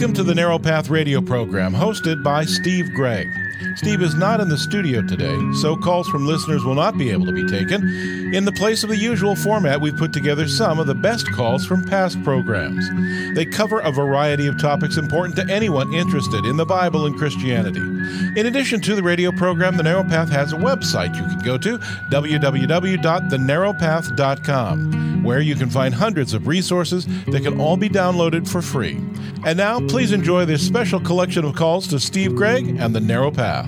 Welcome to the Narrow Path radio program, hosted by Steve Gregg. Steve is not in the studio today, so calls from listeners will not be able to be taken. In the place of the usual format, we've put together some of the best calls from past programs. They cover a variety of topics important to anyone interested in the Bible and Christianity. In addition to the radio program, The Narrow Path has a website you can go to, www.thenarrowpath.com, where you can find hundreds of resources that can all be downloaded for free. And now, please enjoy this special collection of calls to Steve Gregg and The Narrow Path.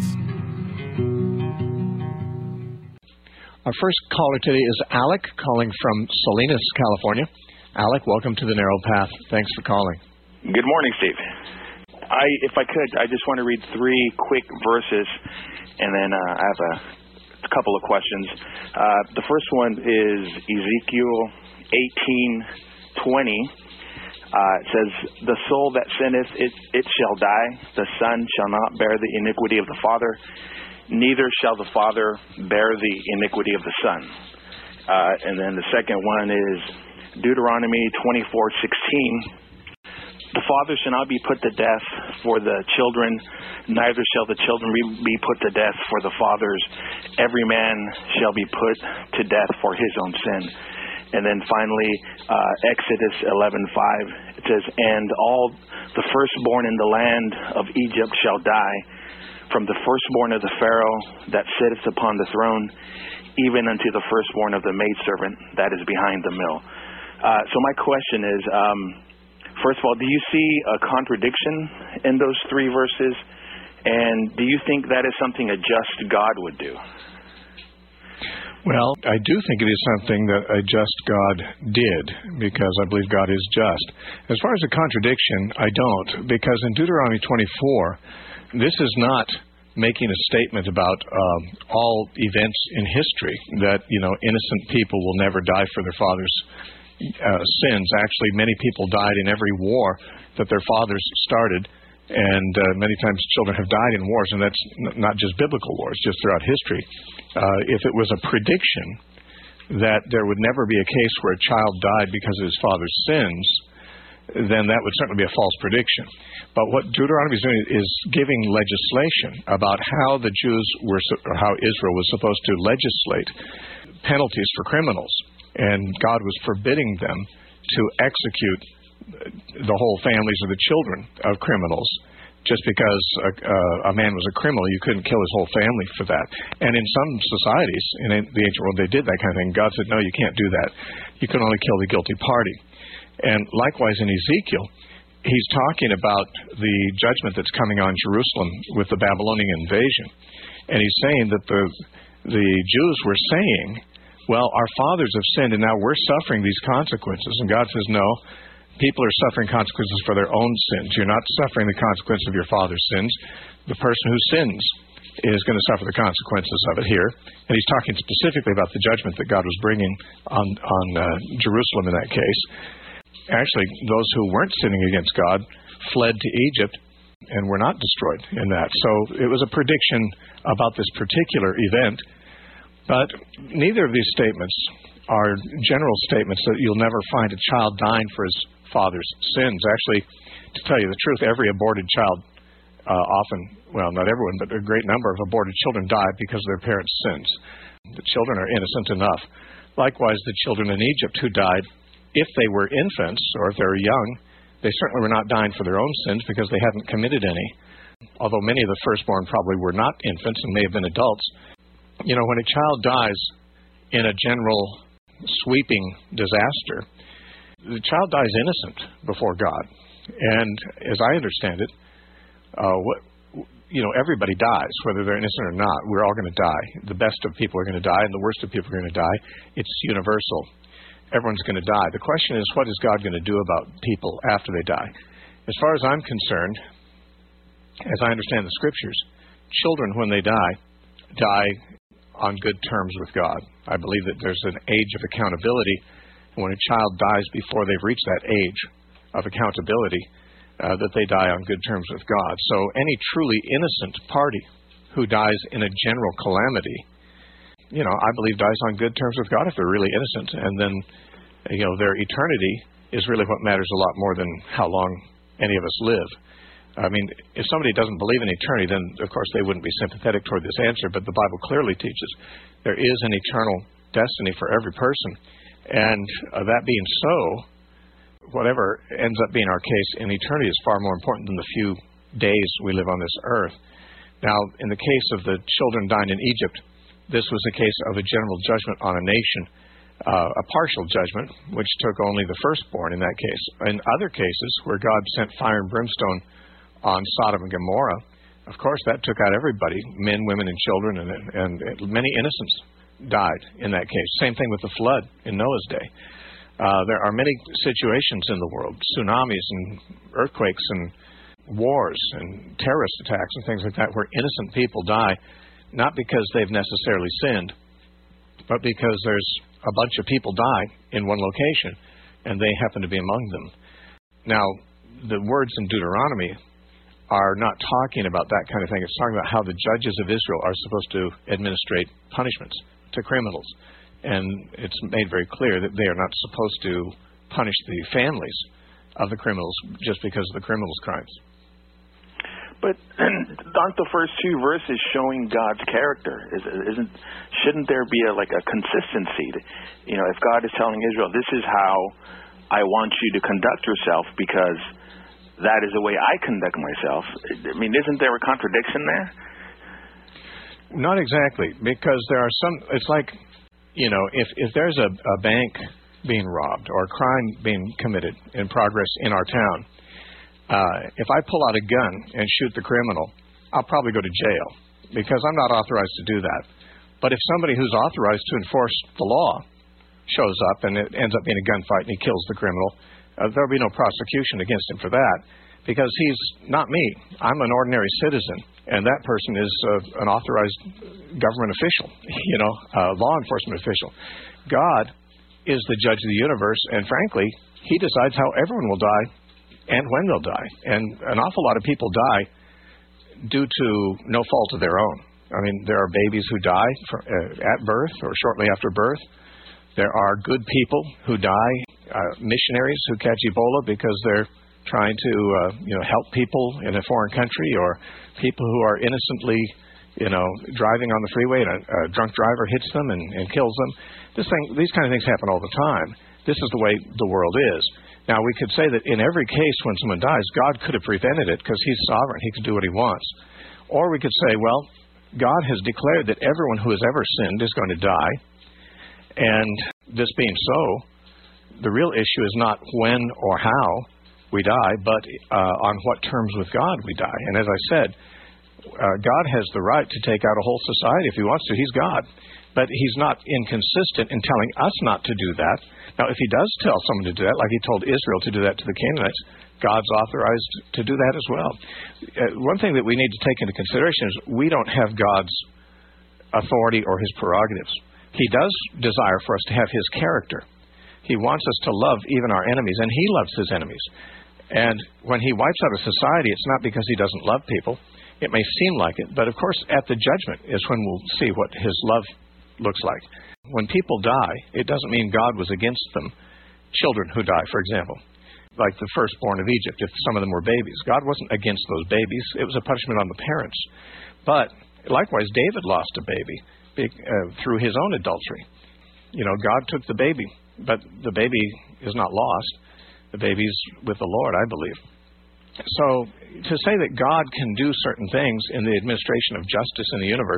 Our first caller today is Alec, calling from Salinas, California. Alec, welcome to The Narrow Path. Thanks for calling. Good morning, Steve. If I could, I just want to read 3 quick verses, and then I have a couple of questions. The first one is Ezekiel 18:20. It says, "The soul that sinneth, it shall die. The son shall not bear the iniquity of the father, neither shall the father bear the iniquity of the son." And then the second one is Deuteronomy 24:16. "The father shall not be put to death for the children, neither shall the children be put to death for the fathers. Every man shall be put to death for his own sin." And then finally, Exodus 11:5, it says, "And all the firstborn in the land of Egypt shall die, from the firstborn of the Pharaoh that sitteth upon the throne, even unto the firstborn of the maidservant that is behind the mill." So my question is, first of all, do you see a contradiction in those 3 verses? And do you think that is something a just God would do? Well, I do think it is something that a just God did, because I believe God is just. As far as a contradiction, I don't, because in Deuteronomy 24, this is not making a statement about all events in history, that, innocent people will never die for their father's sins. Actually, many people died in every war that their fathers started, and many times children have died in wars, and that's not just biblical wars, just throughout history. If it was a prediction that there would never be a case where a child died because of his father's sins, then that would certainly be a false prediction. But what Deuteronomy is doing is giving legislation about how the Jews were, or how Israel was supposed to legislate penalties for criminals. And God was forbidding them to execute the whole families or the children of criminals. Just because a man was a criminal, you couldn't kill his whole family for that. And in some societies, in the ancient world, they did that kind of thing. God said, no, you can't do that. You can only kill the guilty party. And likewise in Ezekiel, he's talking about the judgment that's coming on Jerusalem with the Babylonian invasion. And he's saying that the Jews were saying, well, our fathers have sinned and now we're suffering these consequences. And God says, no, people are suffering consequences for their own sins. You're not suffering the consequence of your father's sins. The person who sins is going to suffer the consequences of it here. And he's talking specifically about the judgment that God was bringing on Jerusalem in that case. Actually, those who weren't sinning against God fled to Egypt and were not destroyed in that. So it was a prediction about this particular event. But neither of these statements are general statements that you'll never find a child dying for his father's sins. Actually, to tell you the truth, every aborted child often, well, not everyone, but a great number of aborted children die because of their parents' sins. The children are innocent enough. Likewise, the children in Egypt who died, if they were infants or if they were young, they certainly were not dying for their own sins because they hadn't committed any. Although many of the firstborn probably were not infants and may have been adults. You know, when a child dies in a general sweeping disaster, the child dies innocent before God. And as I understand it, everybody dies, whether they're innocent or not. We're all going to die. The best of people are going to die, and the worst of people are going to die. It's universal. Everyone's going to die. The question is, what is God going to do about people after they die? As far as I'm concerned, as I understand the Scriptures, children, when they die on good terms with God. I believe that there's an age of accountability. When a child dies before they've reached that age of accountability, that they die on good terms with God. So any truly innocent party who dies in a general calamity, I believe dies on good terms with God if they're really innocent. And then, their eternity is really what matters a lot more than how long any of us live. I mean, if somebody doesn't believe in eternity, then, of course, they wouldn't be sympathetic toward this answer, but the Bible clearly teaches there is an eternal destiny for every person. And that being so, whatever ends up being our case in eternity is far more important than the few days we live on this earth. Now, in the case of the children dying in Egypt, this was a case of a general judgment on a nation, a partial judgment, which took only the firstborn in that case. In other cases, where God sent fire and brimstone on Sodom and Gomorrah, of course, that took out everybody, men, women, and children, and many innocents died in that case. Same thing with the flood in Noah's day. There are many situations in the world, tsunamis and earthquakes and wars and terrorist attacks and things like that, where innocent people die, not because they've necessarily sinned, but because there's a bunch of people die in one location, and they happen to be among them. Now, the words in Deuteronomy are not talking about that kind of thing. It's talking about how the judges of Israel are supposed to administrate punishments to criminals. And it's made very clear that they are not supposed to punish the families of the criminals just because of the criminals' crimes. But aren't the first two verses showing God's character? Shouldn't there be a consistency? If God is telling Israel, this is how I want you to conduct yourself because that is the way I conduct myself. I mean, isn't there a contradiction there? Not exactly, because there are some, it's like, if there's a bank being robbed or a crime being committed in progress in our town, if I pull out a gun and shoot the criminal, I'll probably go to jail because I'm not authorized to do that. But if somebody who's authorized to enforce the law shows up and it ends up being a gunfight and he kills the criminal, there'll be no prosecution against him for that because he's not me. I'm an ordinary citizen, and that person is an authorized government official, law enforcement official. God is the judge of the universe, and frankly, he decides how everyone will die and when they'll die. And an awful lot of people die due to no fault of their own. I mean, there are babies who die at birth or shortly after birth. There are good people who die, missionaries who catch Ebola because they're trying to help people in a foreign country, or people who are innocently driving on the freeway and a drunk driver hits them and kills them. These kind of things happen all the time. This is the way the world is. Now, we could say that in every case when someone dies, God could have prevented it because he's sovereign. He can do what he wants. Or we could say, well, God has declared that everyone who has ever sinned is going to die. And this being so, the real issue is not when or how we die, but on what terms with God we die. And as I said, God has the right to take out a whole society if he wants to. He's God. But he's not inconsistent in telling us not to do that. Now, if he does tell someone to do that, like he told Israel to do that to the Canaanites, God's authorized to do that as well. One thing that we need to take into consideration is we don't have God's authority or his prerogatives. He does desire for us to have his character. He wants us to love even our enemies, and he loves his enemies. And when he wipes out a society, it's not because he doesn't love people. It may seem like it, but of course at the judgment is when we'll see what his love looks like. When people die, it doesn't mean God was against them. Children who die, for example, like the firstborn of Egypt, if some of them were babies. God wasn't against those babies. It was a punishment on the parents. But likewise, David lost a baby through his own adultery. God took the baby, but the baby is not lost. The baby's with the Lord, I believe. So to say that God can do certain things in the administration of justice in the universe,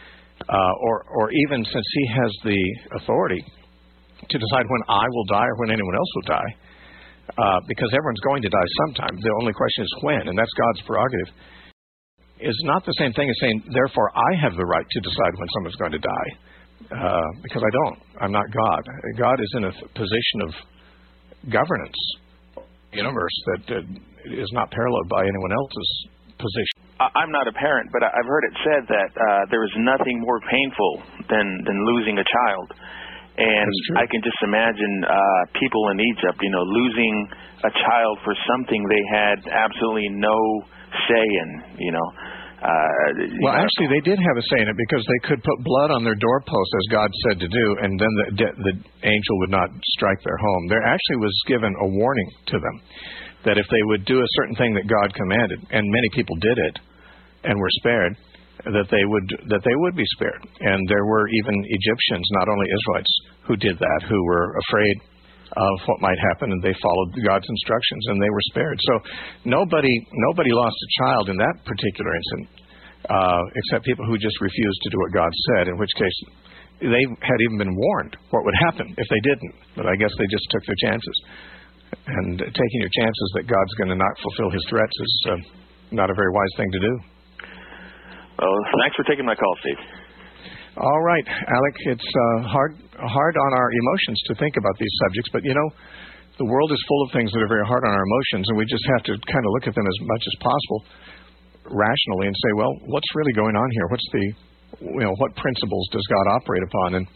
or even since he has the authority to decide when I will die or when anyone else will die, because everyone's going to die sometime. The only question is when, and that's God's prerogative, is not the same thing as saying, therefore I have the right to decide when someone's going to die, because I don't. I'm not God. God is in a position of governance, universe that is not paralleled by anyone else's position. I'm not a parent, but I've heard it said that there is nothing more painful than losing a child. And I can just imagine people in Egypt, losing a child for something they had absolutely no say in, Well, actually, they did have a say in it because they could put blood on their doorposts, as God said to do, and then the angel would not strike their home. There actually was given a warning to them. that if they would do a certain thing that God commanded, and many people did it and were spared, that they would be spared. And there were even Egyptians, not only Israelites, who did that, who were afraid of what might happen, and they followed God's instructions, and they were spared. So nobody lost a child in that particular incident, except people who just refused to do what God said, in which case they had even been warned what would happen if they didn't. But I guess they just took their chances. And taking your chances that God's going to not fulfill his threats is not a very wise thing to do. Well, thanks for taking my call, Steve. All right, Alec, it's hard on our emotions to think about these subjects, but you know, the world is full of things that are very hard on our emotions, and we just have to kind of look at them as much as possible rationally and say, well, what's really going on here? What principles does God operate upon? And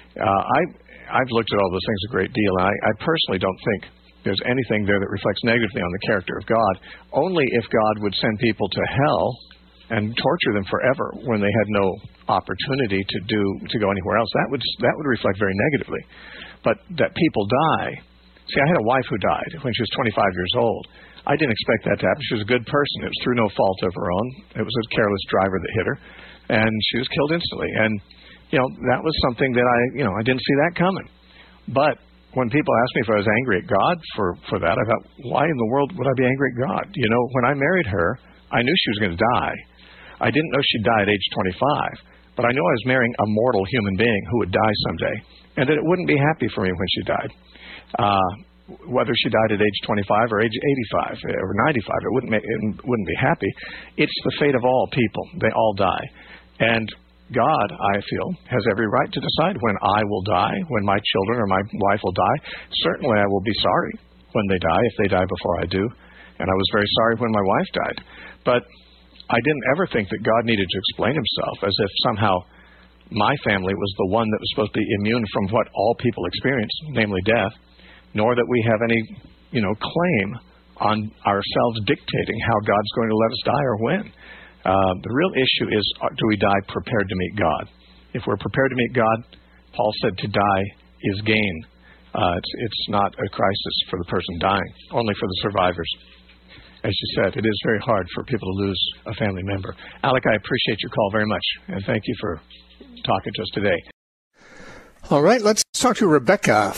I've looked at all those things a great deal, and I personally don't think there's anything there that reflects negatively on the character of God. Only if God would send people to hell and torture them forever when they had no opportunity to go anywhere else, that would reflect very negatively. But that people die. See, I had a wife who died when she was 25 years old. I didn't expect that to happen. She was a good person. It was through no fault of her own. It was a careless driver that hit her, and she was killed instantly. And that was something that I didn't see that coming. But when people ask me if I was angry at God for that, I thought, why in the world would I be angry at God? When I married her, I knew she was going to die. I didn't know she'd die at age 25, but I knew I was marrying a mortal human being who would die someday, and that it wouldn't be happy for me when she died. Whether she died at age 25 or age 85 or 95, it wouldn't be happy. It's the fate of all people. They all die. And God, I feel, has every right to decide when I will die, when my children or my wife will die. Certainly I will be sorry when they die, if they die before I do. And I was very sorry when my wife died. But I didn't ever think that God needed to explain himself as if somehow my family was the one that was supposed to be immune from what all people experience, namely death, nor that we have any, claim on ourselves dictating how God's going to let us die or when. The real issue is, do we die prepared to meet God? If we're prepared to meet God, Paul said to die is gain. It's not a crisis for the person dying, only for the survivors. As you said, it is very hard for people to lose a family member. Alec, I appreciate your call very much, and thank you for talking to us today. All right, let's talk to Rebecca.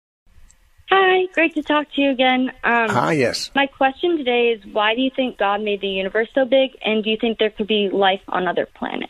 Hi, great to talk to you again. Hi, yes. My question today is, why do you think God made the universe so big, and do you think there could be life on other planets?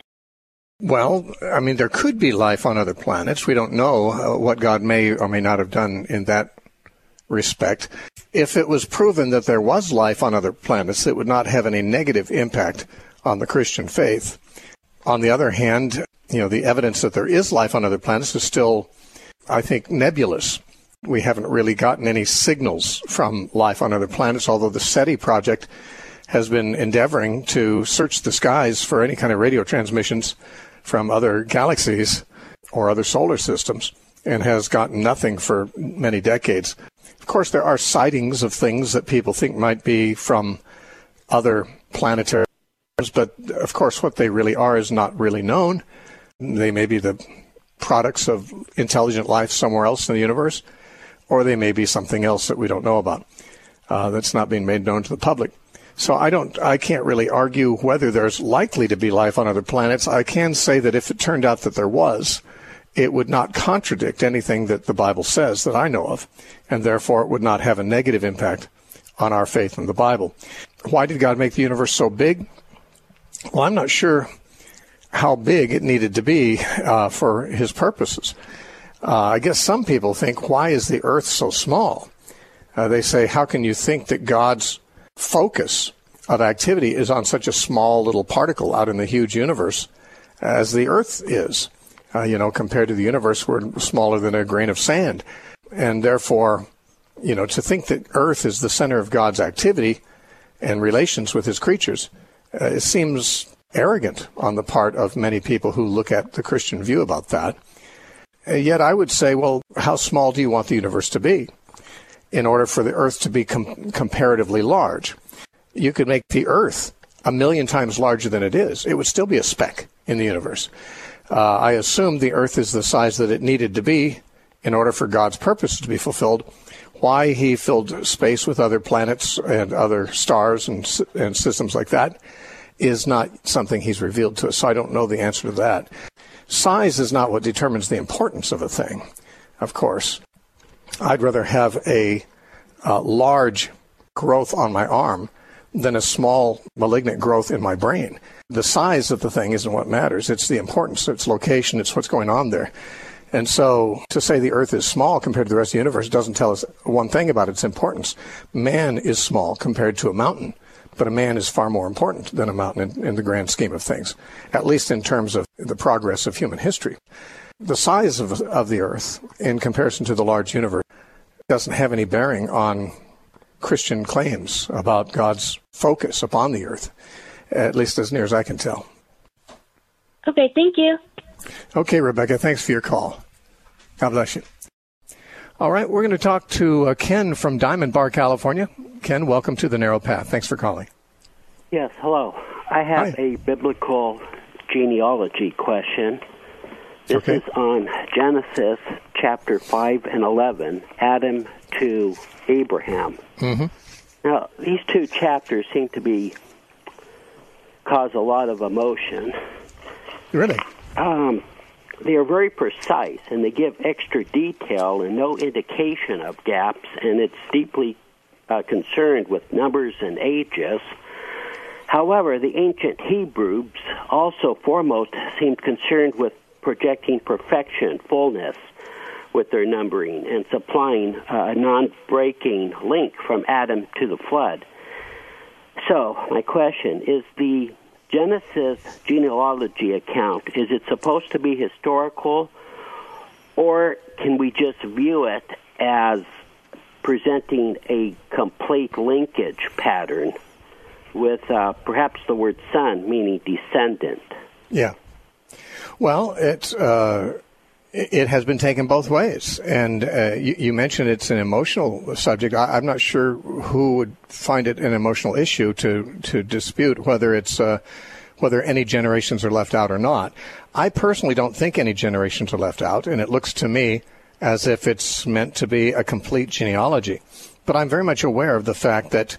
Well, there could be life on other planets. We don't know what God may or may not have done in that respect. If it was proven that there was life on other planets, it would not have any negative impact on the Christian faith. On the other hand, the evidence that there is life on other planets is still, I think, nebulous. We haven't really gotten any signals from life on other planets, although the SETI project has been endeavoring to search the skies for any kind of radio transmissions from other galaxies or other solar systems, and has gotten nothing for many decades. Of course, there are sightings of things that people think might be from other planetary, but of course what they really are is not really known. They may be the products of intelligent life somewhere else in the universe, or they may be something else that we don't know about that's not being made known to the public. So I can't really argue whether there's likely to be life on other planets. I can say that if it turned out that there was, it would not contradict anything that the Bible says that I know of, and therefore it would not have a negative impact on our faith in the Bible. Why did God make the universe so big? Well, I'm not sure how big it needed to be for his purposes. I guess some people think, why is the earth so small? They say, how can you think that God's focus of activity is on such a small little particle out in the huge universe as the earth is? Compared to the universe, we're smaller than a grain of sand. And therefore, to think that earth is the center of God's activity and relations with his creatures, it seems arrogant on the part of many people who look at the Christian view about that. Yet I would say, well, how small do you want the universe to be in order for the earth to be comparatively large? You could make the earth 1,000,000 times larger than it is. It would still be a speck in the universe. I assume the earth is the size that it needed to be in order for God's purpose to be fulfilled. Why he filled space with other planets and other stars and systems like that is not something he's revealed to us, so I don't know the answer to that. Size is not what determines the importance of a thing, of course. I'd rather have a large growth on my arm than a small malignant growth in my brain. The size of the thing isn't what matters. It's the importance, its location, it's what's going on there. And so to say the Earth is small compared to the rest of the universe doesn't tell us one thing about its importance. Man is small compared to a mountain, but a man is far more important than a mountain in the grand scheme of things, at least in terms of the progress of human history. The size of the Earth in comparison to the large universe doesn't have any bearing on Christian claims about God's focus upon the Earth, at least as near as I can tell. Okay, thank you. Okay, Rebecca, thanks for your call. God bless you. All right, we're going to talk to Ken from Diamond Bar, California. Ken, welcome to The Narrow Path. Thanks for calling. Yes, hello. I have Hi. a biblical genealogy question. This is on Genesis chapter 5 and 11, Adam to Abraham. Mm-hmm. Now, these two chapters seem to cause a lot of emotion. Really? They are very precise, and they give extra detail and no indication of gaps, and it's deeply concerned with numbers and ages. However, the ancient Hebrews also foremost seemed concerned with projecting perfection, fullness, with their numbering and supplying a non-breaking link from Adam to the flood. So, my question is, the Genesis genealogy account, is it supposed to be historical, or can we just view it as presenting a complete linkage pattern with perhaps the word son meaning descendant? Yeah. Well, it has been taken both ways. And you mentioned it's an emotional subject. I'm not sure who would find it an emotional issue to dispute whether it's whether any generations are left out or not. I personally don't think any generations are left out, and it looks to me as if it's meant to be a complete genealogy. But I'm very much aware of the fact that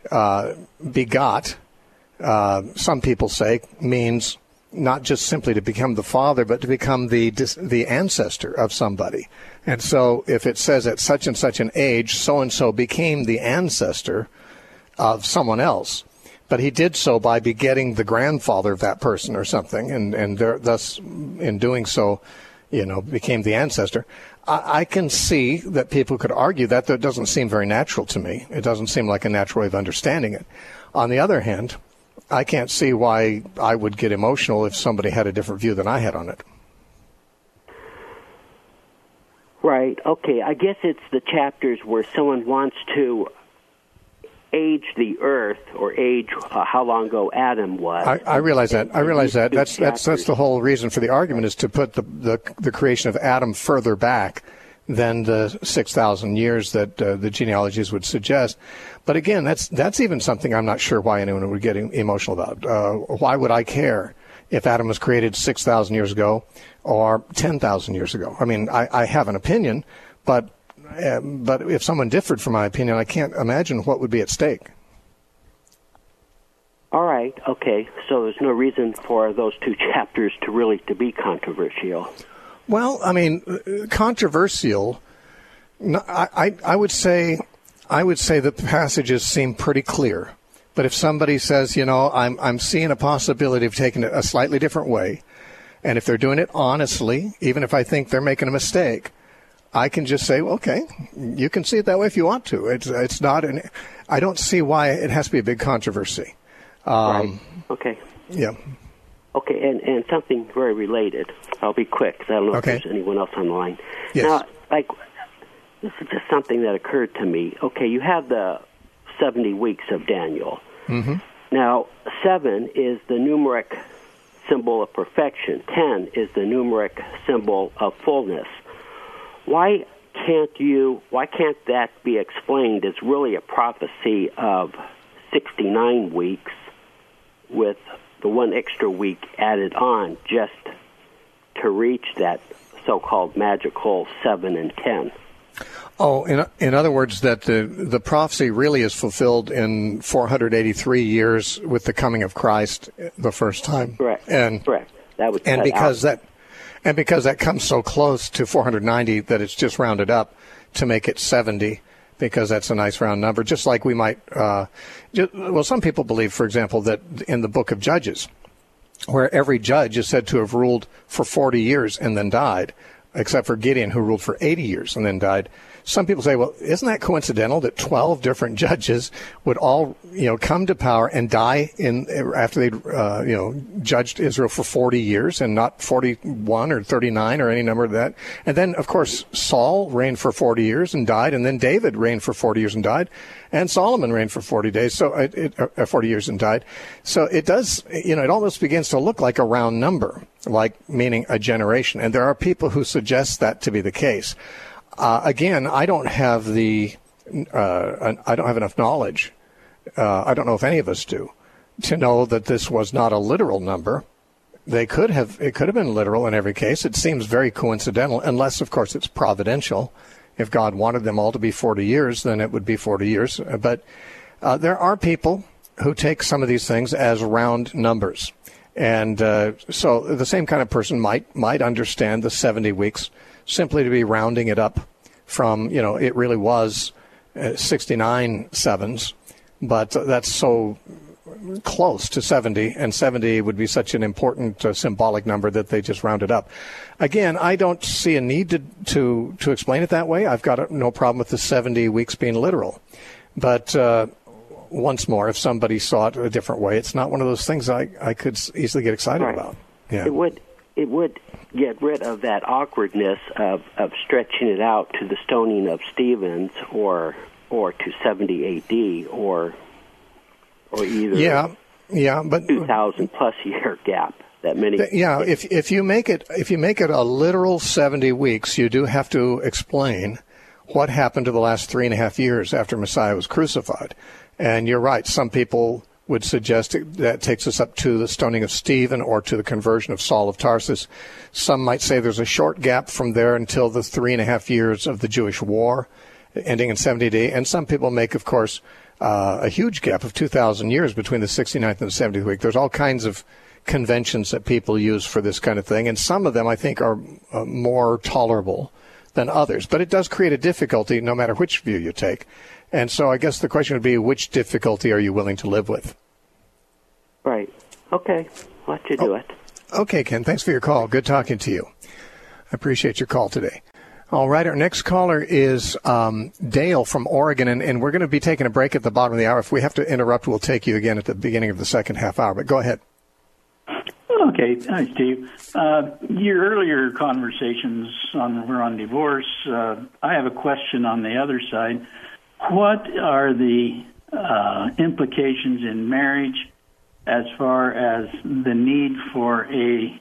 begot, some people say, means not just simply to become the father, but to become the ancestor of somebody. And so if it says at such and such an age, so-and-so became the ancestor of someone else, but he did so by begetting the grandfather of that person or something, and thus, in doing so, became the ancestor. I can see that people could argue that. That doesn't seem very natural to me. It doesn't seem like a natural way of understanding it. On the other hand, I can't see why I would get emotional if somebody had a different view than I had on it. Right. Okay. I guess it's the chapters where someone wants to age the earth or age how long ago Adam was. I realize that. That's the whole reason for the argument, is to put the creation of Adam further back than the 6,000 years that the genealogies would suggest. But again, that's even something I'm not sure why anyone would get emotional about. Why would I care if Adam was created 6,000 years ago or 10,000 years ago? I mean, I have an opinion, but if someone differed from my opinion, I can't imagine what would be at stake. All right. Okay. So there's no reason for those two chapters to really be controversial. Well, I mean, controversial. I would say that the passages seem pretty clear. But if somebody says, I'm seeing a possibility of taking it a slightly different way, and if they're doing it honestly, even if I think they're making a mistake, I can just say, okay, you can see it that way if you want to. It's not I don't see why it has to be a big controversy. Right. Okay. Yeah. Okay, and something very related. I'll be quick because I don't know if there's anyone else on the line. Yes. Now, this is just something that occurred to me. Okay, you have the 70 weeks of Daniel. Mm-hmm. Now, 7 is the numeric symbol of perfection. 10 is the numeric symbol of fullness. Why can't that be explained as really a prophecy of 69 weeks with the one extra week added on just to reach that so-called magical 7 and 10? Oh, in other words, that the prophecy really is fulfilled in 483 years with the coming of Christ the first time. Correct. Correct. That would because that comes so close to 490 that it's just rounded up to make it 70, because that's a nice round number. Just like we might, some people believe, for example, that in the book of Judges, where every judge is said to have ruled for 40 years and then died, except for Gideon, who ruled for 80 years and then died. Some people say, well, isn't that coincidental that 12 different judges would all, come to power and die after they'd, judged Israel for 40 years and not 41 or 39 or any number of that. And then, of course, Saul reigned for 40 years and died, and then David reigned for 40 years and died, and Solomon reigned for 40 years and died. So it does, it almost begins to look like a round number, like meaning a generation. And there are people who suggest that to be the case. Again, I don't have enough knowledge. I don't know if any of us do, to know that this was not a literal number. It could have been literal in every case. It seems very coincidental, unless, of course, it's providential. If God wanted them all to be 40 years, then it would be 40 years. But there are people who take some of these things as round numbers. And so the same kind of person might understand the 70 weeks simply to be rounding it up from, it really was 69 sevens, but that's so close to 70, and 70 would be such an important symbolic number that they just rounded up. Again, I don't see a need to explain it that way. I've got no problem with the 70 weeks being literal. But once more, if somebody saw it a different way, it's not one of those things I could easily get excited about. Yeah. It would get rid of that awkwardness of stretching it out to the stoning of Stephen or to 70 A.D. or either but 2,000 plus year gap that many. If you make it a literal 70 weeks, you do have to explain what happened to the last 3.5 years after Messiah was crucified. And you're right, some people would suggest that takes us up to the stoning of Stephen or to the conversion of Saul of Tarsus. Some might say there's a short gap from there until the 3.5 years of the Jewish war, ending in 70 AD. And some people make, of course, a huge gap of 2,000 years between the 69th and the 70th week. There's all kinds of conventions that people use for this kind of thing, and some of them, I think, are more tolerable than others. But it does create a difficulty no matter which view you take. And so I guess the question would be, which difficulty are you willing to live with? Right. Okay. I'll let you do it. Okay, Ken. Thanks for your call. Good talking to you. I appreciate your call today. All right. Our next caller is Dale from Oregon, and we're going to be taking a break at the bottom of the hour. If we have to interrupt, we'll take you again at the beginning of the second half hour. But go ahead. Okay. Hi, Steve. Your earlier conversations were on divorce. I have a question on the other side. What are the implications in marriage as far as the need for a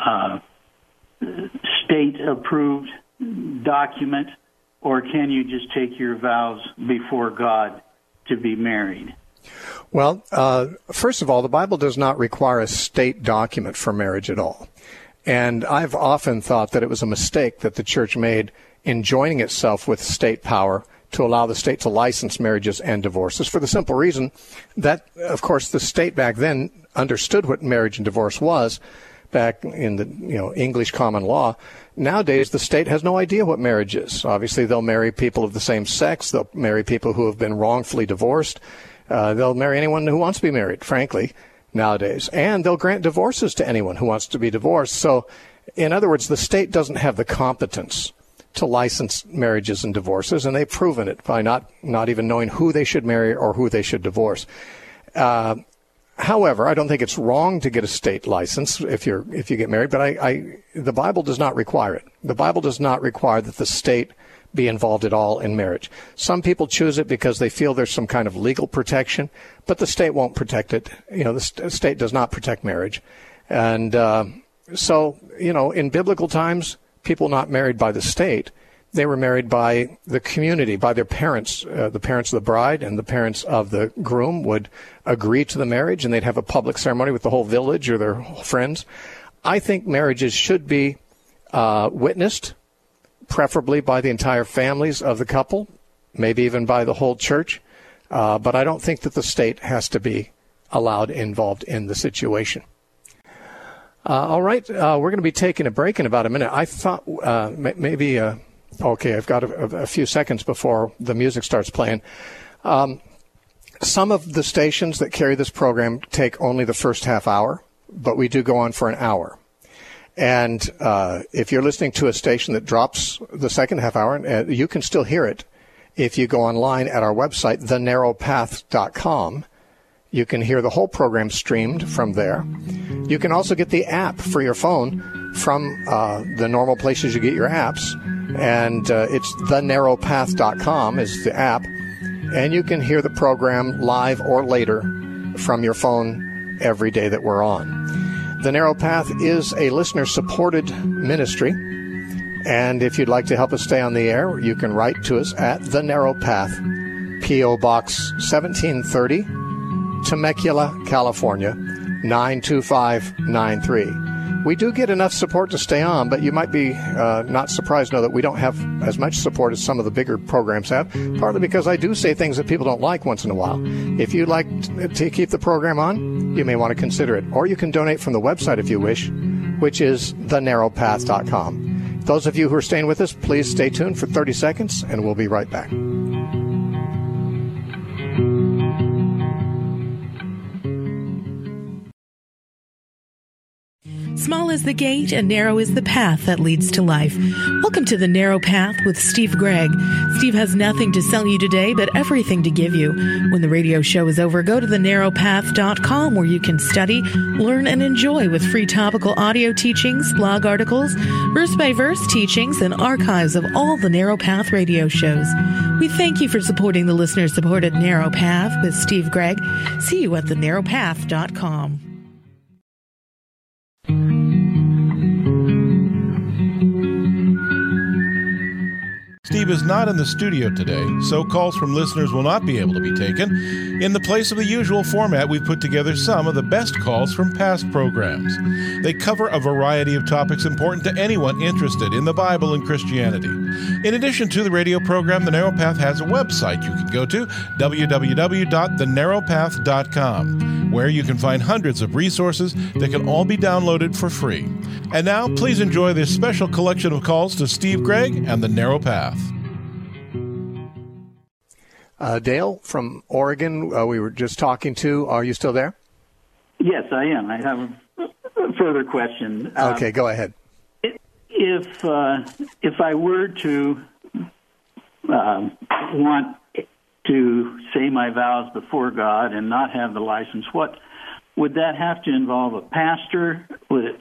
state-approved document, or can you just take your vows before God to be married? Well, first of all, the Bible does not require a state document for marriage at all. And I've often thought that it was a mistake that the church made in joining itself with state power to allow the state to license marriages and divorces, for the simple reason that, of course, the state back then understood what marriage and divorce was back in the English common law. Nowadays, the state has no idea what marriage is. Obviously, they'll marry people of the same sex. They'll marry people who have been wrongfully divorced. They'll marry anyone who wants to be married, frankly, nowadays. And they'll grant divorces to anyone who wants to be divorced. So, in other words, the state doesn't have the competence to license marriages and divorces, and they've proven it by not even knowing who they should marry or who they should divorce. However, I don't think it's wrong to get a state license if you get married, but the Bible does not require it. The Bible does not require that the state be involved at all in marriage. Some people choose it because they feel there's some kind of legal protection, but the state won't protect it. The state does not protect marriage. And so, in biblical times, people not married by the state, they were married by the community, by their parents. The parents of the bride and the parents of the groom would agree to the marriage, and they'd have a public ceremony with the whole village or their friends. I think marriages should be witnessed preferably by the entire families of the couple, maybe even by the whole church. But I don't think that the state has to be allowed involved in the situation. All right, we're going to be taking a break in about a minute. I thought maybe, okay, I've got a few seconds before the music starts playing. Some of the stations that carry this program take only the first half hour, but we do go on for an hour. And if you're listening to a station that drops the second half hour, you can still hear it if you go online at our website, thenarrowpath.com. You can hear the whole program streamed from there. You can also get the app for your phone from the normal places you get your apps. And it's thenarrowpath.com is the app. And you can hear the program live or later from your phone every day that we're on. The Narrow Path is a listener-supported ministry. And if you'd like to help us stay on the air, you can write to us at The Narrow Path, P.O. Box 1730, Temecula, California, 92593. We do get enough support to stay on, but you might be not surprised to know that we don't have as much support as some of the bigger programs have, partly because I do say things that people don't like once in a while. If you'd like to keep the program on, you may want to consider it. Or you can donate from the website if you wish, which is thenarrowpath.com. Those of you who are staying with us, please stay tuned for 30 seconds, and we'll be right back. Small is the gate and narrow is the path that leads to life. Welcome to The Narrow Path with Steve Gregg. Steve has nothing to sell you today, but everything to give you. When the radio show is over, go to thenarrowpath.com where you can study, learn, and enjoy with free topical audio teachings, blog articles, verse-by-verse teachings, and archives of all the Narrow Path radio shows. We thank you for supporting the listener-supported Narrow Path with Steve Gregg. See you at thenarrowpath.com. Steve is not in the studio today, so calls from listeners will not be able to be taken. In the place of the usual format, we've put together some of the best calls from past programs. They cover a variety of topics important to anyone interested in the Bible and Christianity. In addition to the radio program, The Narrow Path has a website you can go to, www.thenarrowpath.com, where you can find hundreds of resources that can all be downloaded for free. And now, please enjoy this special collection of calls to Steve Gregg and The Narrow Path. Dale from Oregon, we were just talking to. Are you still there? Yes, I am. I have a further question. Okay, go ahead. If I were to want to say my vows before God and not have the license, what would that have to involve? A pastor? Would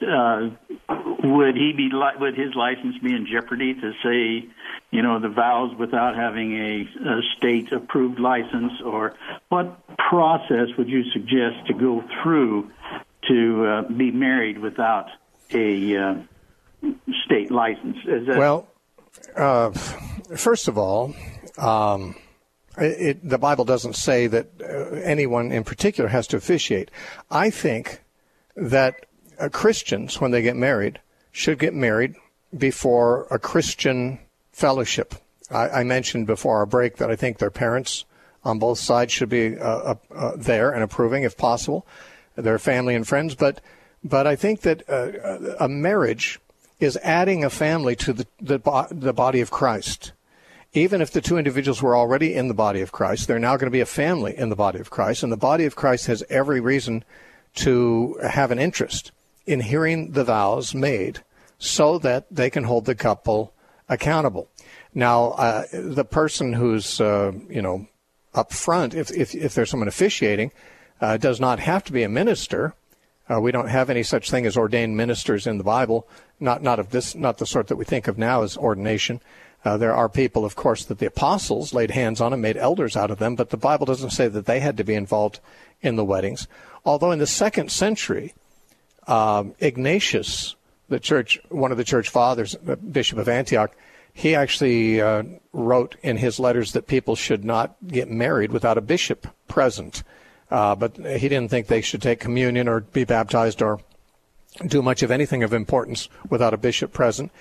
his license be in jeopardy to say, the vows without having a state-approved license? Or what process would you suggest to go through to be married without a state license? Well, first of all, the Bible doesn't say that anyone in particular has to officiate. I think that Christians, when they get married, should get married before a Christian fellowship. I mentioned before our break that I think their parents on both sides should be there and approving, if possible, their family and friends. But I think that a marriage is adding a family to the body of Christ. Even if the two individuals were already in the body of Christ, they're now going to be a family in the body of Christ. And the body of Christ has every reason to have an interest in hearing the vows made so that they can hold the couple accountable. Now, the person who's, up front, if there's someone officiating, does not have to be a minister. We don't have any such thing as ordained ministers in the Bible, not the sort that we think of now as ordination. There are people, of course, that the apostles laid hands on and made elders out of them, but the Bible doesn't say that they had to be involved in the weddings. Although in the 2nd century, Ignatius, one of the church fathers, the Bishop of Antioch, he actually wrote in his letters that people should not get married without a bishop present. But he didn't think they should take communion or be baptized or do much of anything of importance without a bishop present.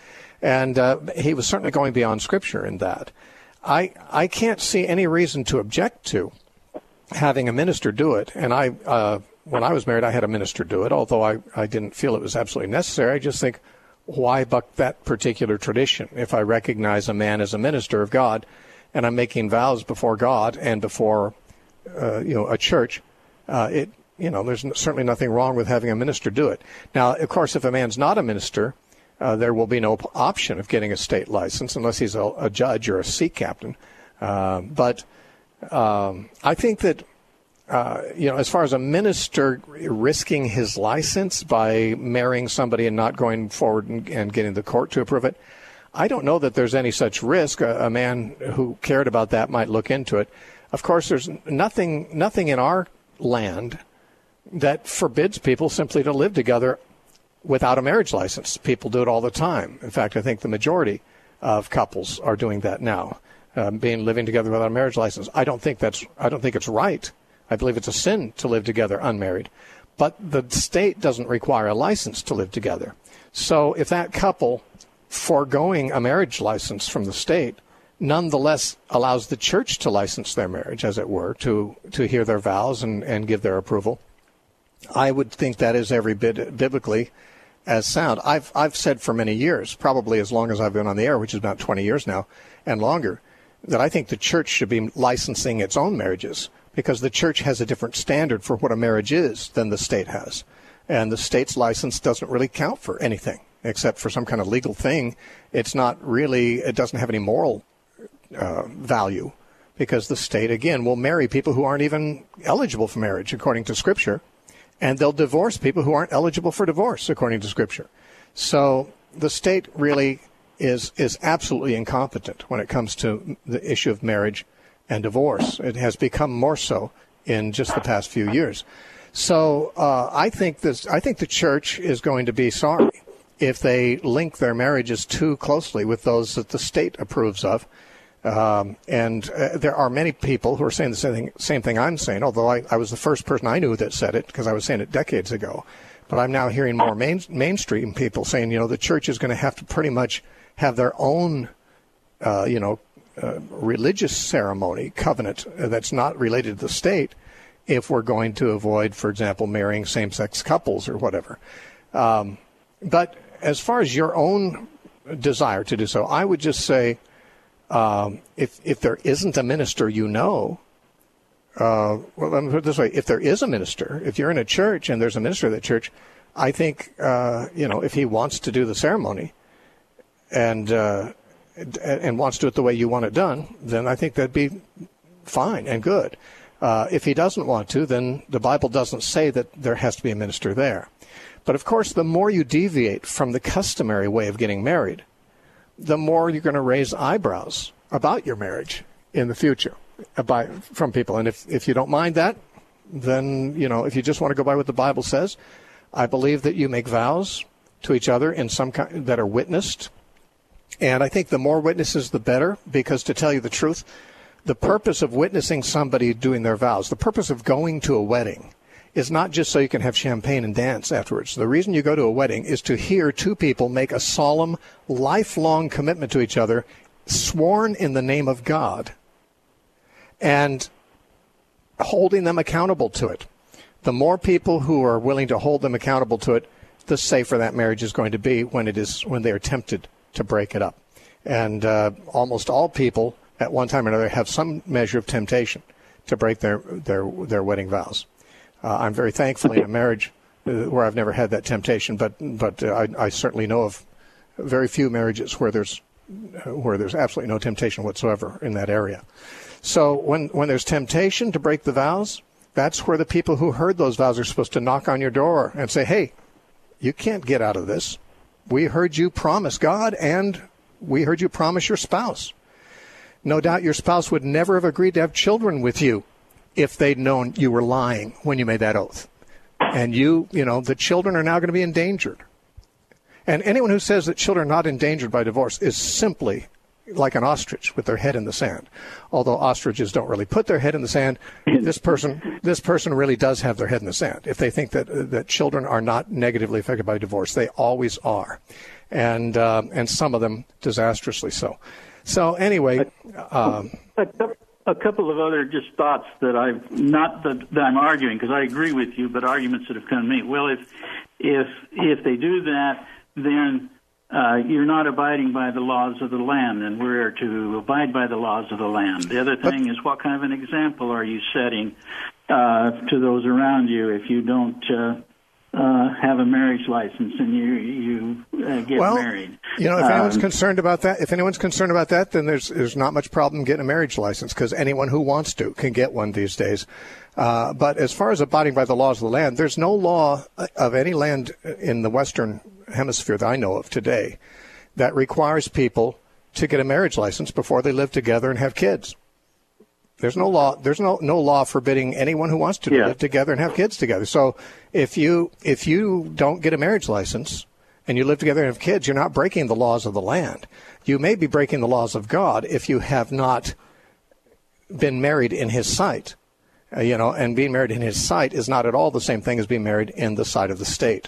And he was certainly going beyond Scripture in that. I can't see any reason to object to having a minister do it. And when I was married, I had a minister do it, although I didn't feel it was absolutely necessary. I just think, why buck that particular tradition? If I recognize a man as a minister of God, and I'm making vows before God and before a church, there's certainly nothing wrong with having a minister do it. Now, of course, if a man's not a minister, there will be no option of getting a state license unless he's a judge or a sea captain. But I think that, as far as a minister risking his license by marrying somebody and not going forward and getting the court to approve it, I don't know that there's any such risk. A man who cared about that might look into it. Of course, there's nothing in our land that forbids people simply to live together without a marriage license. People do it all the time. In fact, I think the majority of couples are doing that now, living together without a marriage license. I don't think it's right. I believe it's a sin to live together unmarried. But the state doesn't require a license to live together. So if that couple, foregoing a marriage license from the state, nonetheless allows the church to license their marriage, as it were, to hear their vows and give their approval, I would think that is every bit biblically as sound. I've said for many years, probably as long as I've been on the air, which is about 20 years now and longer, that I think the church should be licensing its own marriages, because the church has a different standard for what a marriage is than the state has. And the state's license doesn't really count for anything except for some kind of legal thing. It doesn't have any moral value, because the state, again, will marry people who aren't even eligible for marriage according to Scripture, and they'll divorce people who aren't eligible for divorce according to Scripture. So the state really is absolutely incompetent when it comes to the issue of marriage and divorce. It has become more so in just the past few years. So I think the church is going to be sorry if they link their marriages too closely with those that the state approves of. And there are many people who are saying the same thing I'm saying, although I was the first person I knew that said it, because I was saying it decades ago. But I'm now hearing more mainstream people saying, the church is going to have to pretty much have their own, religious ceremony, covenant, that's not related to the state, if we're going to avoid, for example, marrying same-sex couples or whatever. But as far as your own desire to do so, I would just say, if there isn't a minister, well, let me put it this way. If there is a minister, if you're in a church and there's a minister of that church, I think, if he wants to do the ceremony and wants to do it the way you want it done, then I think that'd be fine and good. If he doesn't want to, then the Bible doesn't say that there has to be a minister there. But of course, the more you deviate from the customary way of getting married, the more you're going to raise eyebrows about your marriage in the future from people. And if you don't mind that, then, if you just want to go by what the Bible says, I believe that you make vows to each other in some kind that are witnessed. And I think the more witnesses, the better, because to tell you the truth, the purpose of witnessing somebody doing their vows, the purpose of going to a wedding, is not just so you can have champagne and dance afterwards. The reason you go to a wedding is to hear two people make a solemn, lifelong commitment to each other, sworn in the name of God, and holding them accountable to it. The more people who are willing to hold them accountable to it, the safer that marriage is going to be when they are tempted to break it up. And almost all people at one time or another have some measure of temptation to break their wedding vows. I'm very thankful in a marriage where I've never had that temptation, but I certainly know of very few marriages where there's absolutely no temptation whatsoever in that area. So when there's temptation to break the vows, that's where the people who heard those vows are supposed to knock on your door and say, hey, you can't get out of this. We heard you promise God, and we heard you promise your spouse. No doubt your spouse would never have agreed to have children with you if they'd known you were lying when you made that oath. And the children are now going to be endangered. And anyone who says that children are not endangered by divorce is simply like an ostrich with their head in the sand. Although ostriches don't really put their head in the sand, this person really does have their head in the sand. If they think that children are not negatively affected by divorce, they always are. and some of them disastrously so. So anyway, a couple of other just thoughts that I'm arguing, because I agree with you, but arguments that have come to me. Well, if they do that, then you're not abiding by the laws of the land, and we're to abide by the laws of the land. The other thing is, what kind of an example are you setting to those around you if you don't have a marriage license and you get married? You know, if anyone's concerned about that, then there's not much problem getting a marriage license, because anyone who wants to can get one these days. But as far as abiding by the laws of the land, there's no law of any land in the Western Hemisphere that I know of today that requires people to get a marriage license before they live together and have kids. There's no law. There's no law forbidding anyone who wants to live together and have kids together. So if you don't get a marriage license and you live together and have kids, you're not breaking the laws of the land. You may be breaking the laws of God if you have not been married in His sight. And being married in His sight is not at all the same thing as being married in the sight of the state.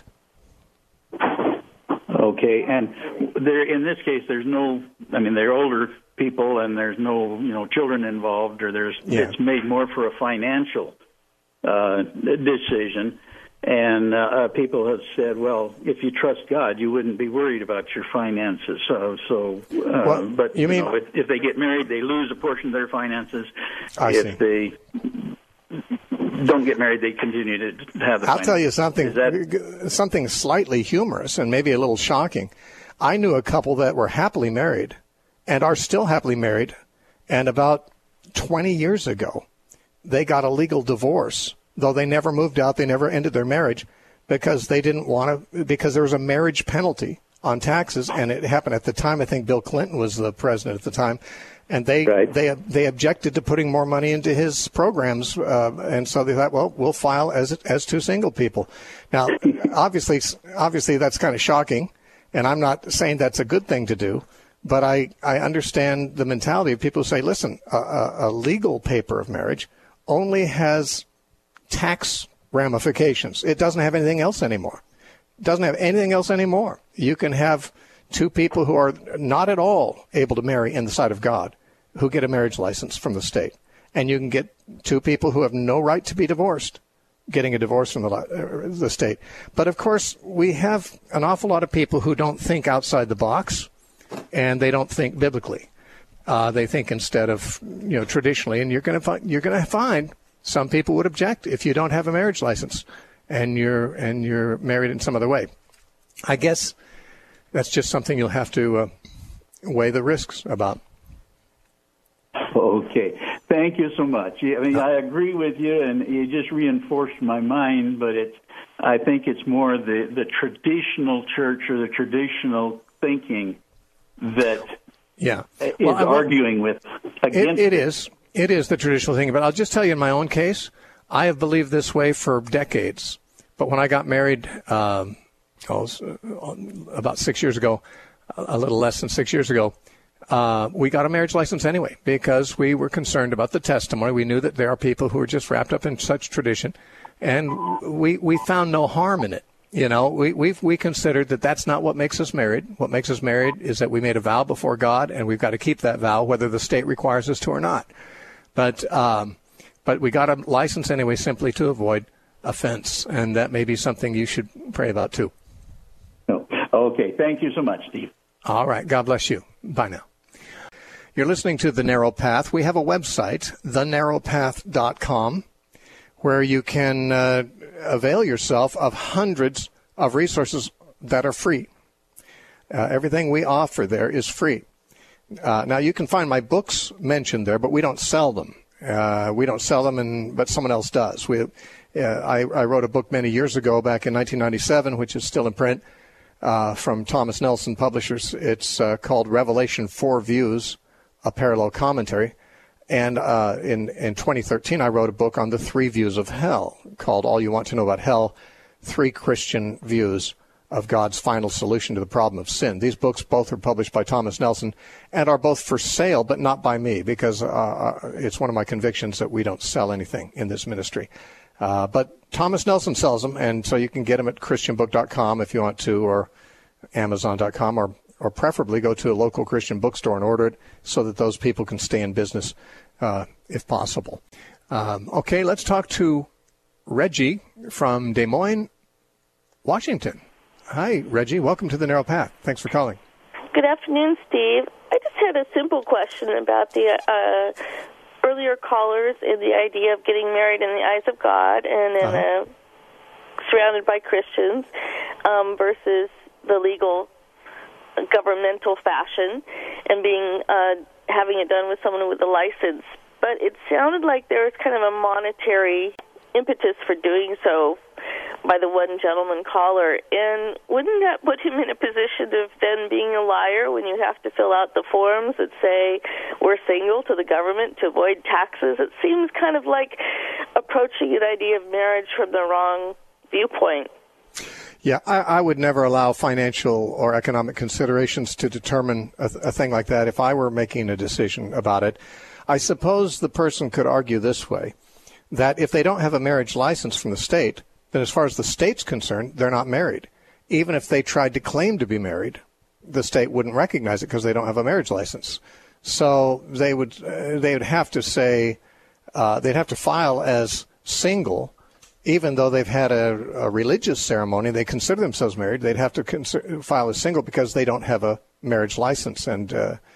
Okay, and in this case, there's no. I mean, they're older people, and there's no, children involved, or it's made more for a financial decision. And people have said, well, if you trust God, you wouldn't be worried about your finances. But if they get married, they lose a portion of their finances. If they don't get married, they continue to have the finances. I'll tell you something slightly humorous and maybe a little shocking. I knew a couple that were happily married and are still happily married, and about 20 years ago, they got a legal divorce, though they never moved out, they never ended their marriage, because they didn't want to, because there was a marriage penalty on taxes, and it happened at the time. I think Bill Clinton was the president at the time, and they objected to putting more money into his programs, and so they thought, well, we'll file as two single people. Now, obviously that's kind of shocking, and I'm not saying that's a good thing to do. But I understand the mentality of people who say, listen, a legal paper of marriage only has tax ramifications. It doesn't have anything else anymore. You can have two people who are not at all able to marry in the sight of God who get a marriage license from the state. And you can get two people who have no right to be divorced getting a divorce from the state. But, of course, we have an awful lot of people who don't think outside the box. And they don't think biblically. They think instead of traditionally. And you're going to find some people would object if you don't have a marriage license, and you're married in some other way. I guess that's just something you'll have to weigh the risks about. Okay, thank you so much. I mean, I agree with you, and you just reinforced my mind. But I think it's more the traditional church or the traditional thinking that is arguing with against it is the traditional thing. But I'll just tell you, in my own case, I have believed this way for decades. But when I got married about 6 years ago, a little less than 6 years ago, we got a marriage license anyway, because we were concerned about the testimony. We knew that there are people who are just wrapped up in such tradition, and we found no harm in it. We considered that that's not what makes us married. What makes us married is that we made a vow before God, and we've got to keep that vow whether the state requires us to or not. But we got a license anyway simply to avoid offense, and that may be something you should pray about too. Okay. Thank you so much, Steve. All right. God bless you. Bye now. You're listening to The Narrow Path. We have a website, thenarrowpath.com, where you can avail yourself of hundreds of resources that are free. Everything we offer there is free. Now, you can find my books mentioned there, but we don't sell them. But someone else does. I wrote a book many years ago, back in 1997, which is still in print, from Thomas Nelson Publishers. It's called Revelation 4 Views, a Parallel Commentary. And in 2013, I wrote a book on the 3 views of hell called All You Want to Know About Hell, 3 Christian Views of God's Final Solution to the Problem of Sin. These books both are published by Thomas Nelson and are both for sale, but not by me, because it's one of my convictions that we don't sell anything in this ministry. But Thomas Nelson sells them, and so you can get them at christianbook.com if you want to, or Amazon.com, or preferably go to a local Christian bookstore and order it so that those people can stay in business if possible. Okay, let's talk to Reggie from Des Moines, Washington. Hi, Reggie. Welcome to the Narrow Path. Thanks for calling. Good afternoon, Steve. I just had a simple question about the earlier callers and the idea of getting married in the eyes of God and surrounded by Christians versus the legal governmental fashion and being having it done with someone with a license. But it sounded like there was kind of a monetary impetus for doing so by the one gentleman caller. And wouldn't that put him in a position of then being a liar when you have to fill out the forms that say we're single to the government to avoid taxes? It seems kind of like approaching an idea of marriage from the wrong viewpoint. Yeah, I would never allow financial or economic considerations to determine a thing like that if I were making a decision about it. I suppose the person could argue this way, that if they don't have a marriage license from the state, then as far as the state's concerned, they're not married. Even if they tried to claim to be married, the state wouldn't recognize it because they don't have a marriage license. So they would have to say, they'd have to file as single, even though they've had a religious ceremony, they consider themselves married. They'd have to file as single because they don't have a marriage license, and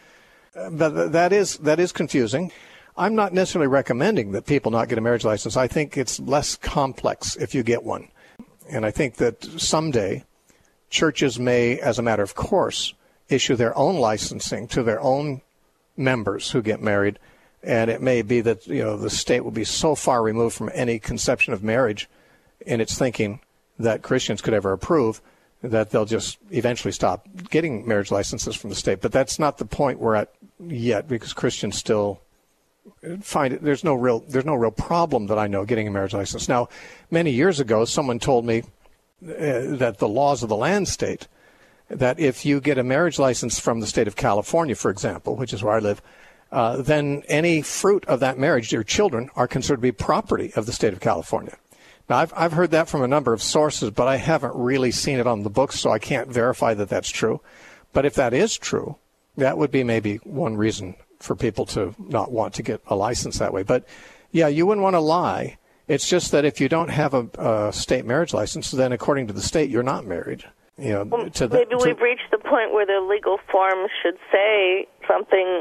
but that is confusing. I'm not necessarily recommending that people not get a marriage license. I think it's less complex if you get one, and I think that someday churches may, as a matter of course, issue their own licensing to their own members who get married. And it may be that, the state will be so far removed from any conception of marriage in its thinking that Christians could ever approve that they'll just eventually stop getting marriage licenses from the state. But that's not the point we're at yet, because Christians still find it. There's no real problem that I know getting a marriage license. Now, many years ago, someone told me that the laws of the land state, that if you get a marriage license from the state of California, for example, which is where I live, then any fruit of that marriage, your children, are considered to be property of the state of California. Now, I've heard that from a number of sources, but I haven't really seen it on the books, so I can't verify that that's true. But if that is true, that would be maybe one reason for people to not want to get a license that way. But, yeah, you wouldn't want to lie. It's just that if you don't have a state marriage license, then according to the state, you're not married. Maybe we've reached the point where the legal form should say something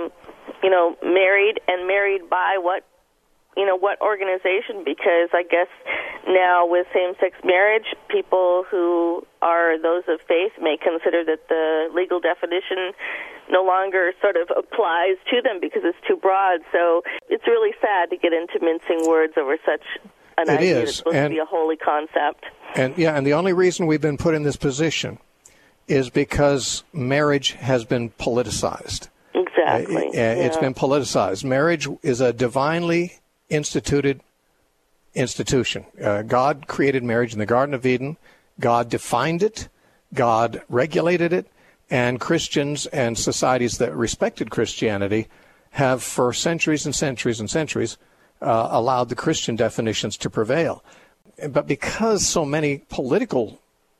married and married by what organization, because I guess now with same-sex marriage, people who are those of faith may consider that the legal definition no longer sort of applies to them because it's too broad. So it's really sad to get into mincing words over such an idea that's supposed to be a holy concept. And the only reason we've been put in this position is because marriage has been politicized. Exactly. It's been politicized. Marriage is a divinely instituted institution. God created marriage in the Garden of Eden. God defined it. God regulated it. And Christians and societies that respected Christianity have for centuries and centuries and centuries allowed the Christian definitions to prevail. But because so many political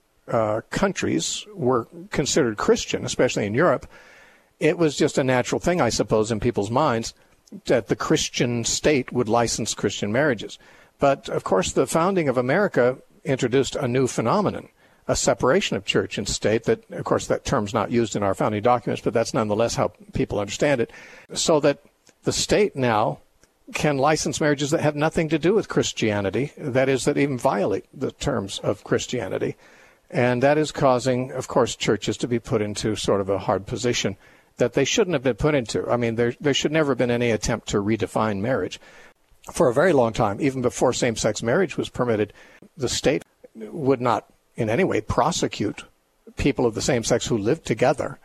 countries were considered Christian, especially in Europe, it was just a natural thing, I suppose, in people's minds that the Christian state would license Christian marriages. But, of course, the founding of America introduced a new phenomenon, a separation of church and state that, of course, that term's not used in our founding documents, but that's nonetheless how people understand it, so that the state now can license marriages that have nothing to do with Christianity, that is, that even violate the terms of Christianity. And that is causing, of course, churches to be put into sort of a hard position that they shouldn't have been put into. I mean, there should never have been any attempt to redefine marriage. For a very long time, even before same-sex marriage was permitted, the state would not in any way prosecute people of the same sex who lived together.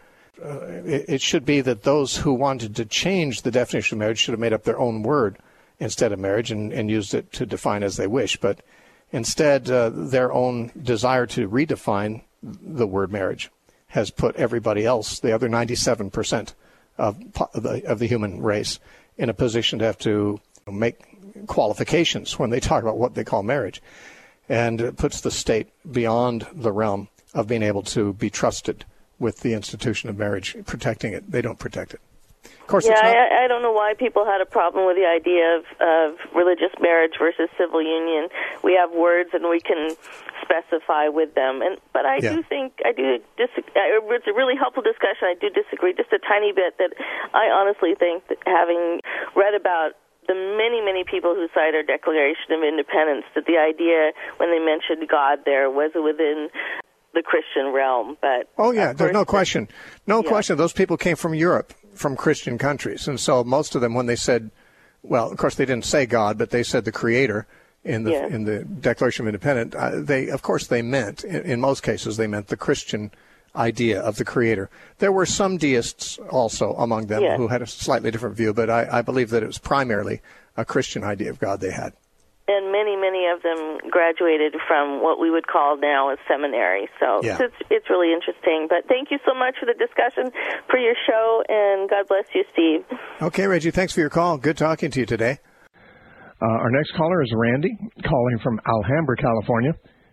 It should be that those who wanted to change the definition of marriage should have made up their own word instead of marriage and used it to define as they wish. But instead, their own desire to redefine the word marriage has put everybody else, the other 97% of the human race, in a position to have to make qualifications when they talk about what they call marriage, and it puts the state beyond the realm of being able to be trusted with the institution of marriage, protecting it. They don't protect it. Of course, yeah, it's not... I don't know why people had a problem with the idea of religious marriage versus civil union. We have words and we can specify with them. But I do think, it's a really helpful discussion. I do disagree just a tiny bit that I honestly think that having read about the many, many people who cite our Declaration of Independence, that the idea when they mentioned God there was within the Christian realm. But there's no question. No question. Those people came from Europe, from Christian countries. And so most of them, when they said, well, of course they didn't say God, but they said the Creator in the Declaration of Independence, they meant, in most cases, they meant the Christian idea of the Creator. There were some deists also among them who had a slightly different view, but I believe that it was primarily a Christian idea of God they had. And many, many of them graduated from what we would call now a seminary. So it's really interesting. But thank you so much for the discussion, for your show, and God bless you, Steve. Okay, Reggie, thanks for your call. Good talking to you today. Our next caller is Randy, calling from Alhambra, California.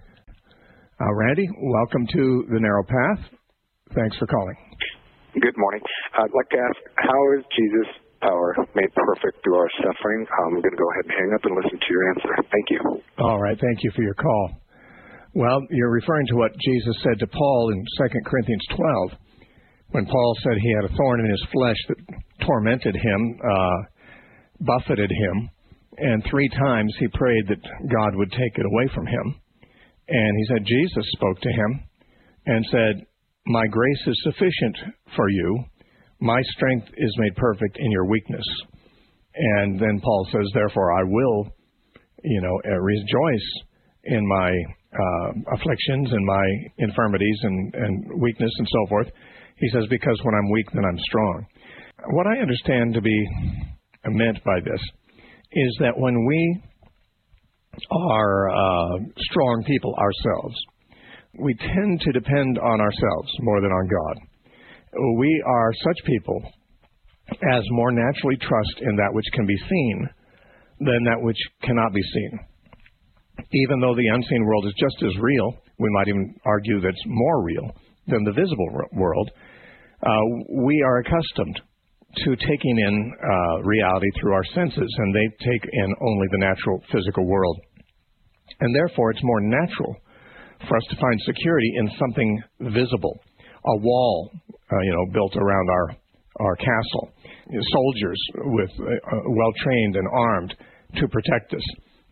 Randy, welcome to The Narrow Path. Thanks for calling. Good morning. I'd like to ask, how is Jesus' power made perfect through our suffering? I'm going to go ahead and hang up and listen to your answer. Thank you. All right. Thank you for your call. Well, you're referring to what Jesus said to Paul in 2 Corinthians 12, when Paul said he had a thorn in his flesh that tormented him, buffeted him, and 3 times he prayed that God would take it away from him. And he said Jesus spoke to him and said, "My grace is sufficient for you. My strength is made perfect in your weakness." And then Paul says, "Therefore I will, rejoice in my afflictions and my infirmities and weakness and so forth." He says, "Because when I'm weak, then I'm strong." What I understand to be meant by this is that when we are strong people ourselves, we tend to depend on ourselves more than on God. We are such people as more naturally trust in that which can be seen than that which cannot be seen. Even though the unseen world is just as real, we might even argue that it's more real than the visible world, we are accustomed to taking in reality through our senses, and they take in only the natural physical world. And therefore, it's more natural for us to find security in something visible, a wall, built around our castle, soldiers with well-trained and armed to protect us,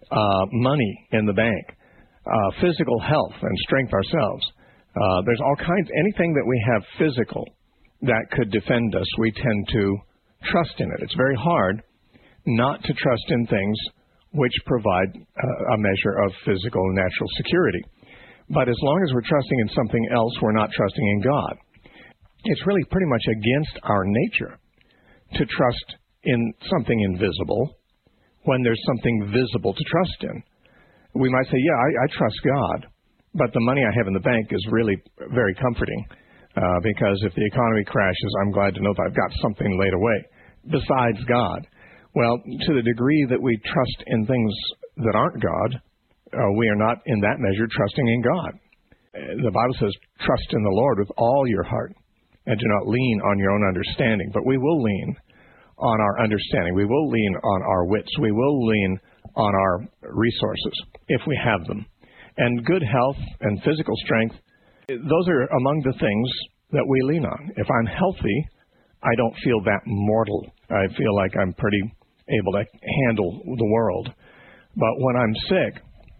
money in the bank, physical health and strength ourselves. There's all kinds, anything that we have physical that could defend us, we tend to trust in it. It's very hard not to trust in things which provide a measure of physical and natural security. But as long as we're trusting in something else, we're not trusting in God. It's really pretty much against our nature to trust in something invisible when there's something visible to trust in. We might say, I trust God, but the money I have in the bank is really very comforting because if the economy crashes, I'm glad to know that I've got something laid away besides God. Well, to the degree that we trust in things that aren't God, we are not in that measure trusting in God. The Bible says, trust in the Lord with all your heart and do not lean on your own understanding. But we will lean on our understanding. We will lean on our wits. We will lean on our resources if we have them. And good health and physical strength, those are among the things that we lean on. If I'm healthy, I don't feel that mortal. I feel like I'm pretty able to handle the world. But when I'm sick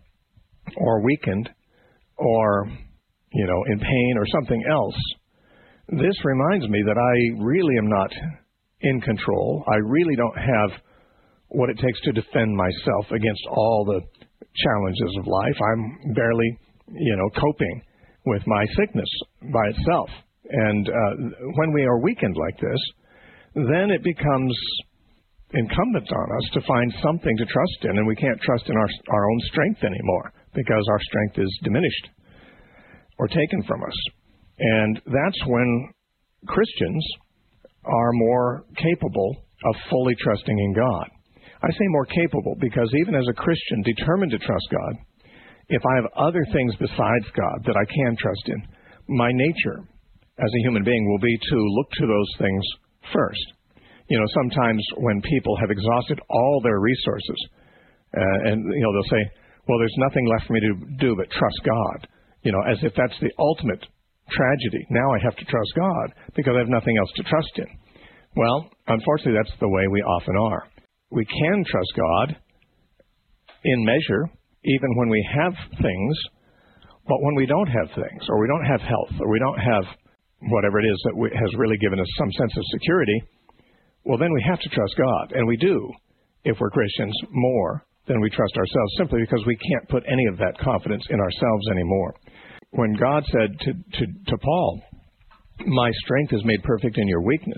or weakened or, in pain or something else, this reminds me that I really am not in control. I really don't have what it takes to defend myself against all the challenges of life. I'm barely, coping with my sickness by itself. And when we are weakened like this, then it becomes incumbent on us to find something to trust in, and we can't trust in our own strength anymore because our strength is diminished or taken from us. And that's when Christians are more capable of fully trusting in God. I say more capable because even as a Christian determined to trust God, if I have other things besides God that I can trust in, my nature as a human being will be to look to those things first. Sometimes when people have exhausted all their resources, and they'll say, well, there's nothing left for me to do but trust God, as if that's the ultimate tragedy. Now I have to trust God because I have nothing else to trust in. Well, unfortunately, that's the way we often are. We can trust God in measure, even when we have things, but when we don't have things, or we don't have health, or we don't have whatever it is that has really given us some sense of security, well, then we have to trust God. And we do, if we're Christians, more than we trust ourselves, simply because we can't put any of that confidence in ourselves anymore. When God said to Paul, my strength is made perfect in your weakness,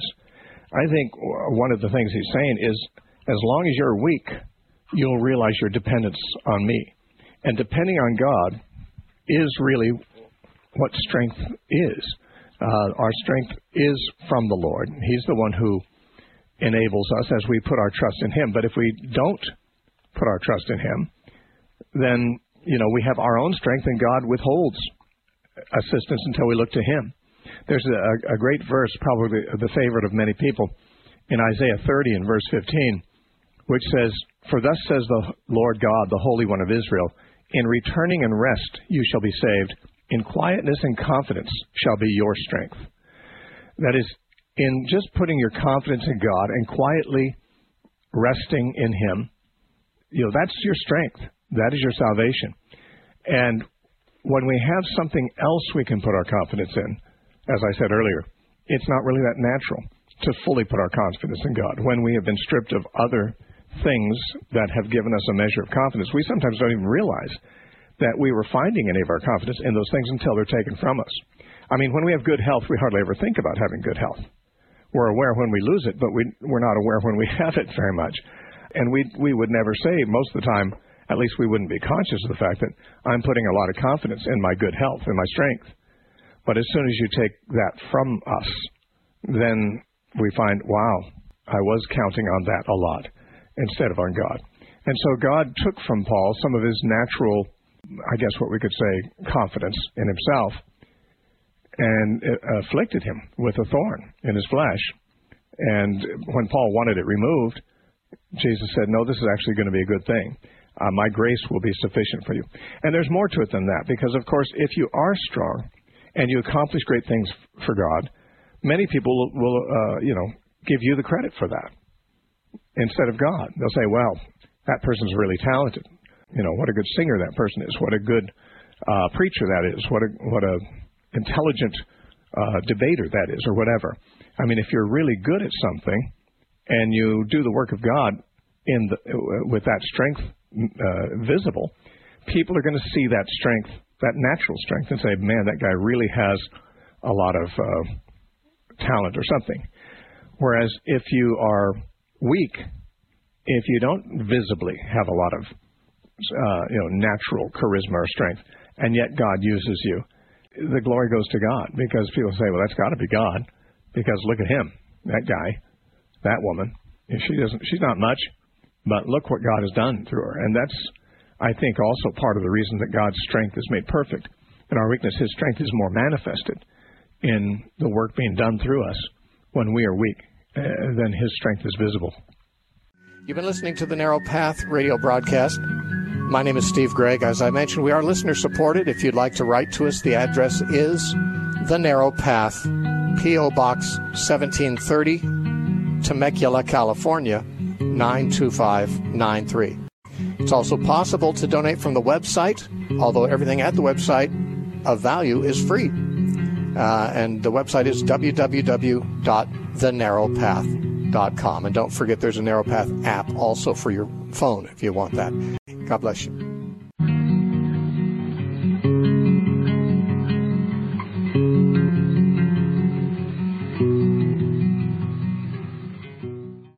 I think one of the things he's saying is, as long as you're weak, you'll realize your dependence on me. And depending on God is really what strength is. Our strength is from the Lord. He's the one who enables us as we put our trust in Him. But if we don't put our trust in Him, then, we have our own strength, and God withholds assistance until we look to Him. There's a great verse, probably the favorite of many people, in Isaiah 30 and verse 15, which says, for thus says the Lord God, the Holy One of Israel, in returning and rest you shall be saved. In quietness and confidence shall be your strength. That is, in just putting your confidence in God and quietly resting in Him, that's your strength. That is your salvation. And when we have something else we can put our confidence in, as I said earlier, it's not really that natural to fully put our confidence in God. When we have been stripped of other things that have given us a measure of confidence, we sometimes don't even realize that we were finding any of our confidence in those things until they're taken from us. I mean, when we have good health, we hardly ever think about having good health. We're aware when we lose it, but we're not aware when we have it very much. And we would never say, most of the time, at least we wouldn't be conscious of the fact that I'm putting a lot of confidence in my good health and my strength. But as soon as you take that from us, then we find, wow, I was counting on that a lot instead of on God. And so God took from Paul some of his natural, I guess what we could say, confidence in himself, and afflicted him with a thorn in his flesh. And when Paul wanted it removed, Jesus said, no, this is actually going to be a good thing. My grace will be sufficient for you. And there's more to it than that, because, of course, if you are strong and you accomplish great things for God, many people will give you the credit for that instead of God. They'll say, well, that person's really talented. What a good singer that person is. What a good preacher that is. What a intelligent debater that is, or whatever. I mean, if you're really good at something and you do the work of God with that strength visible, people are going to see that strength, that natural strength, and say, man, that guy really has a lot of talent or something. Whereas if you are weak, if you don't visibly have a lot of natural charisma or strength, and yet God uses you, the glory goes to God, because people say, well, that's got to be God, because look at him, that guy, that woman. She's not much, but look what God has done through her. And that's, I think, also part of the reason that God's strength is made perfect. In our weakness, his strength is more manifested in the work being done through us when we are weak, then his strength is visible. You've been listening to the Narrow Path radio broadcast. My name is Steve Gregg. As I mentioned, we are listener-supported. If you'd like to write to us, the address is The Narrow Path, P.O. Box 1730, Temecula, California, 92593. It's also possible to donate from the website, although everything at the website of value is free. And the website is www.thenarrowpath.com. And don't forget there's a Narrow Path app also for your phone if you want that. God bless you.